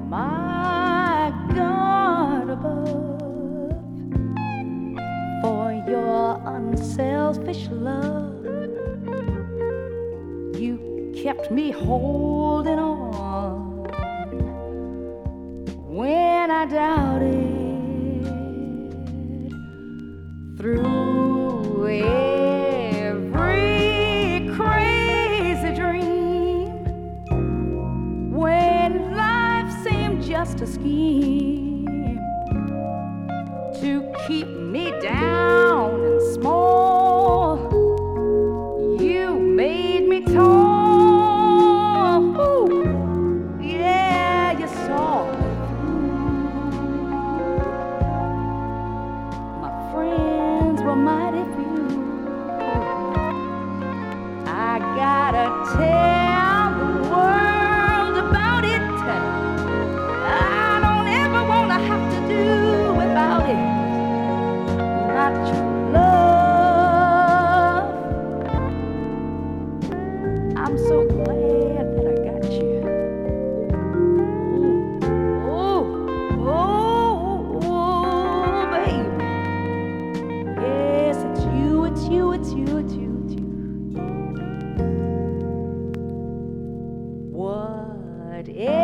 my God above for your unselfish love. You kept me holding on when I doubted. Through every crazy dream, when life seemed just a scheme to keep me down and small, you made me tall. Ooh, yeah, you saw me through. My friends were mighty few. I gotta tell the world about it. I don't ever wanna have to do without it. Not your love. I'm so glad that I got you. Oh, oh, oh, baby. Yes, it's you, it's you, it's you, it's you, it's you. Whatever